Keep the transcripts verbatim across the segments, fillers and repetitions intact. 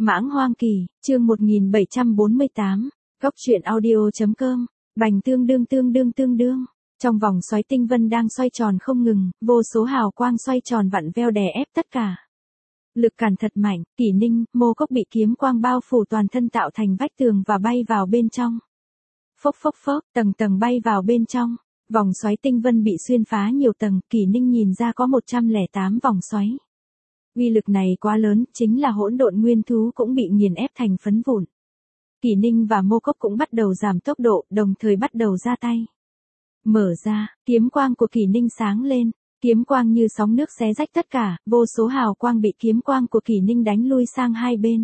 Mãng Hoang Kỳ, chương một nghìn bảy trăm bốn mươi tám, Góc truyện audio.com, bành tương đương tương đương tương đương. Trong vòng xoáy tinh vân đang xoay tròn không ngừng, vô số hào quang xoay tròn vặn veo đè ép tất cả. Lực cản thật mạnh, Kỷ Ninh, Mô Cốc bị kiếm quang bao phủ toàn thân tạo thành vách tường và bay vào bên trong. Phốc phốc phốc, tầng tầng bay vào bên trong. Vòng xoáy tinh vân bị xuyên phá nhiều tầng, Kỷ Ninh nhìn ra có một trăm lẻ tám vòng xoáy. Uy lực này quá lớn, chính là hỗn độn nguyên thú cũng bị nghiền ép thành phấn vụn. Kỷ Ninh và Mô Cốc cũng bắt đầu giảm tốc độ, đồng thời bắt đầu ra tay. Mở ra, kiếm quang của Kỷ Ninh sáng lên, kiếm quang như sóng nước xé rách tất cả, vô số hào quang bị kiếm quang của Kỷ Ninh đánh lui sang hai bên.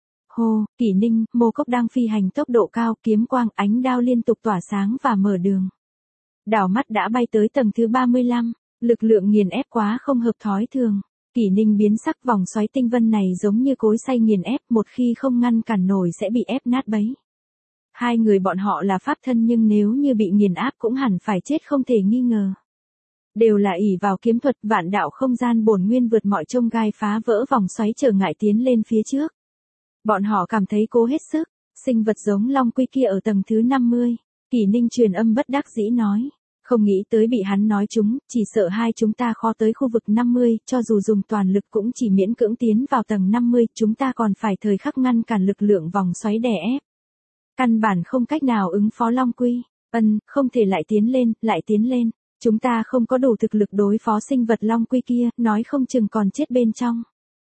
Hô, Kỷ Ninh, Mô Cốc đang phi hành tốc độ cao, kiếm quang, ánh đao liên tục tỏa sáng và mở đường. Đảo mắt đã bay tới tầng thứ ba mươi lăm, lực lượng nghiền ép quá không hợp thói thường. Kỷ Ninh biến sắc, vòng xoáy tinh vân này giống như cối xay nghiền ép, một khi không ngăn cản nổi sẽ bị ép nát bấy. Hai người bọn họ là pháp thân nhưng nếu như bị nghiền áp cũng hẳn phải chết không thể nghi ngờ. Đều là ỷ vào kiếm thuật vạn đạo không gian bổn nguyên vượt mọi chông gai phá vỡ vòng xoáy trở ngại tiến lên phía trước. Bọn họ cảm thấy cố hết sức, sinh vật giống long quy kia ở tầng thứ năm mươi. Kỷ Ninh truyền âm bất đắc dĩ nói. Không nghĩ tới bị hắn nói chúng, chỉ sợ hai chúng ta khó tới khu vực năm mươi, cho dù dùng toàn lực cũng chỉ miễn cưỡng tiến vào tầng năm mươi, chúng ta còn phải thời khắc ngăn cản lực lượng vòng xoáy đè ép. Căn bản không cách nào ứng phó long quy, ân, không thể lại tiến lên, lại tiến lên, chúng ta không có đủ thực lực đối phó sinh vật long quy kia, nói không chừng còn chết bên trong.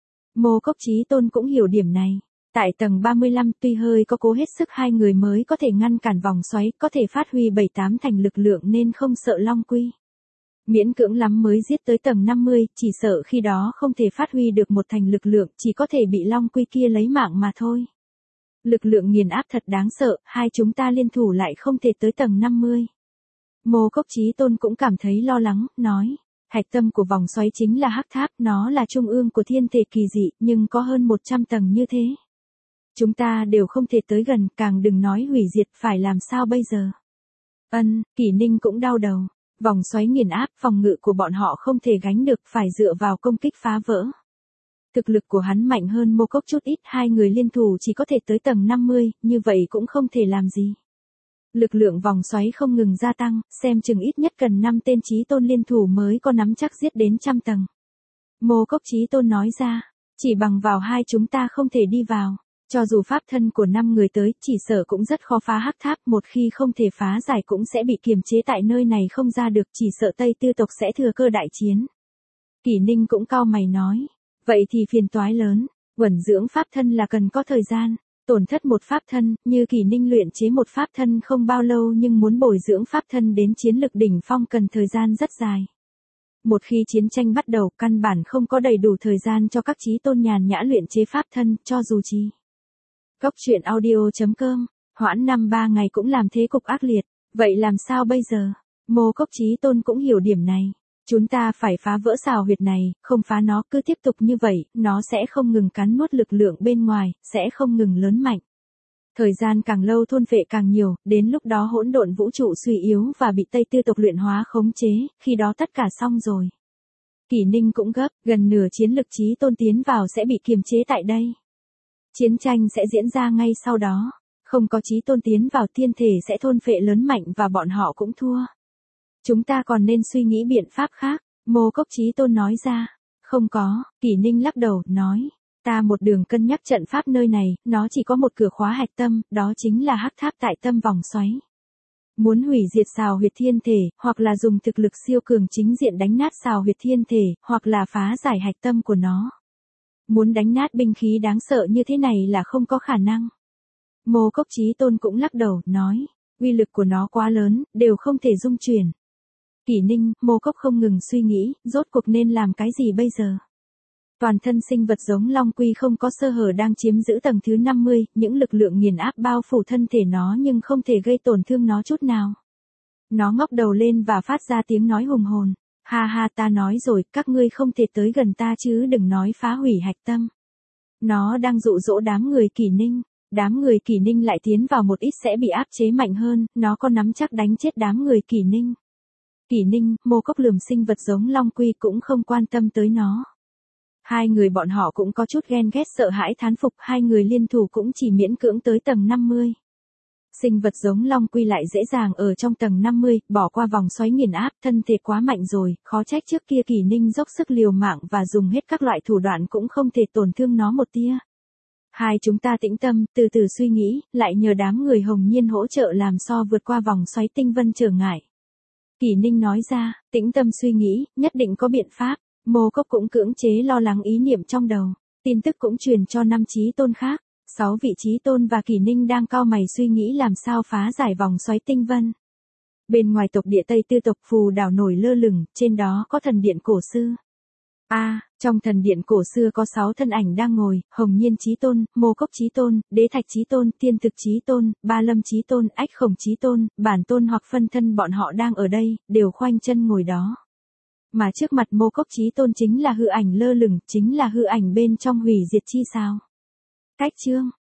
Mô Cốc Chí Tôn cũng hiểu điểm này. Tại tầng ba mươi lăm tuy hơi có cố hết sức hai người mới có thể ngăn cản vòng xoáy, có thể phát huy bảy tám thành lực lượng nên không sợ long quy. Miễn cưỡng lắm mới giết tới tầng năm mươi, chỉ sợ khi đó không thể phát huy được một thành lực lượng, chỉ có thể bị long quy kia lấy mạng mà thôi. Lực lượng nghiền áp thật đáng sợ, hai chúng ta liên thủ lại không thể tới tầng năm mươi. Mô Cốc Chí Tôn cũng cảm thấy lo lắng, nói. Hạch tâm của vòng xoáy chính là hắc tháp, nó là trung ương của thiên thể kỳ dị, nhưng có hơn một trăm tầng như thế. Chúng ta đều không thể tới gần, càng đừng nói hủy diệt, phải làm sao bây giờ? Ân, Kỷ Ninh cũng đau đầu. Vòng xoáy nghiền áp, phòng ngự của bọn họ không thể gánh được, phải dựa vào công kích phá vỡ. Thực lực của hắn mạnh hơn Mô Cốc chút ít, hai người liên thủ chỉ có thể tới tầng năm mươi, như vậy cũng không thể làm gì. Lực lượng vòng xoáy không ngừng gia tăng, xem chừng ít nhất cần năm tên chí tôn liên thủ mới có nắm chắc giết đến trăm tầng. Mô Cốc Chí Tôn nói ra, chỉ bằng vào hai chúng ta không thể đi vào. Cho dù pháp thân của năm người tới, chỉ sợ cũng rất khó phá hắc tháp, một khi không thể phá giải cũng sẽ bị kiềm chế tại nơi này không ra được, chỉ sợ Tây Tư tộc sẽ thừa cơ đại chiến. Kỷ Ninh cũng cau mày nói, vậy thì phiền toái lớn, uẩn dưỡng pháp thân là cần có thời gian, tổn thất một pháp thân, như Kỷ Ninh luyện chế một pháp thân không bao lâu nhưng muốn bồi dưỡng pháp thân đến chiến lực đỉnh phong cần thời gian rất dài. Một khi chiến tranh bắt đầu, căn bản không có đầy đủ thời gian cho các chí tôn nhàn nhã luyện chế pháp thân, cho dù chi. Góc truyện audio.com, hoãn năm ba ngày cũng làm thế cục ác liệt, vậy làm sao bây giờ? Mô Cốc Chí Tôn cũng hiểu điểm này. Chúng ta phải phá vỡ xào huyệt này, không phá nó cứ tiếp tục như vậy, nó sẽ không ngừng cắn nuốt lực lượng bên ngoài, sẽ không ngừng lớn mạnh. Thời gian càng lâu thôn phệ càng nhiều, đến lúc đó hỗn độn vũ trụ suy yếu và bị Tây Tư tộc luyện hóa khống chế, khi đó tất cả xong rồi. Kỷ Ninh cũng gấp, gần nửa chiến lực Chí Tôn tiến vào sẽ bị kiềm chế tại đây. Chiến tranh sẽ diễn ra ngay sau đó, không có chí tôn tiến vào thiên thể sẽ thôn phệ lớn mạnh và bọn họ cũng thua. Chúng ta còn nên suy nghĩ biện pháp khác, Mô Cốc Chí Tôn nói ra. Không có, Kỷ Ninh lắc đầu, nói, ta một đường cân nhắc trận pháp nơi này, nó chỉ có một cửa khóa hạch tâm, đó chính là hắc tháp tại tâm vòng xoáy. Muốn hủy diệt xào huyệt thiên thể, hoặc là dùng thực lực siêu cường chính diện đánh nát xào huyệt thiên thể, hoặc là phá giải hạch tâm của nó. Muốn đánh nát binh khí đáng sợ như thế này là không có khả năng. Mô Cốc Chí Tôn cũng lắc đầu, nói, uy lực của nó quá lớn, đều không thể dung chuyển. Kỷ Ninh, Mô Cốc không ngừng suy nghĩ, rốt cuộc nên làm cái gì bây giờ? Toàn thân sinh vật giống long quy không có sơ hở đang chiếm giữ tầng thứ năm mươi, những lực lượng nghiền áp bao phủ thân thể nó nhưng không thể gây tổn thương nó chút nào. Nó ngóc đầu lên và phát ra tiếng nói hùng hồn. Ha ha, ta nói rồi, các ngươi không thể tới gần ta chứ đừng nói phá hủy hạch tâm. Nó đang dụ dỗ đám người Kỷ Ninh, đám người Kỷ Ninh lại tiến vào một ít sẽ bị áp chế mạnh hơn, nó có nắm chắc đánh chết đám người Kỷ Ninh. Kỷ Ninh, Mô Cốc lườm sinh vật giống long quy cũng không quan tâm tới nó. Hai người bọn họ cũng có chút ghen ghét sợ hãi thán phục, hai người liên thủ cũng chỉ miễn cưỡng tới tầng năm mươi. Sinh vật giống Long Quy lại dễ dàng ở trong tầng năm mươi, bỏ qua vòng xoáy nghiền áp, thân thể quá mạnh rồi, khó trách trước kia Kỷ Ninh dốc sức liều mạng và dùng hết các loại thủ đoạn cũng không thể tổn thương nó một tia. Hai chúng ta tĩnh tâm, từ từ suy nghĩ, lại nhờ đám người Hồng Nhiên hỗ trợ làm so vượt qua vòng xoáy tinh vân trở ngại. Kỷ Ninh nói ra, tĩnh tâm suy nghĩ, nhất định có biện pháp. Mô Cốc cũng cưỡng chế lo lắng ý niệm trong đầu, tin tức cũng truyền cho năm chí tôn khác. Sáu vị chí tôn và Kỷ Ninh đang cau mày suy nghĩ làm sao phá giải vòng xoáy tinh vân. Bên ngoài tộc địa Tây Tư tộc phù đảo nổi lơ lửng, trên đó có thần điện cổ sư. A, à, trong thần điện cổ xưa có sáu thân ảnh đang ngồi, Hồng Nhiên chí tôn, Mô Cốc chí tôn, Đế Thạch chí tôn, Thiên Thực chí tôn, Ba Lâm chí tôn, Ách Khổng chí tôn, bản tôn hoặc phân thân bọn họ đang ở đây, đều khoanh chân ngồi đó. Mà trước mặt Mô Cốc chí tôn chính là hư ảnh lơ lửng, chính là hư ảnh bên trong hủy diệt chi sao. Cách chương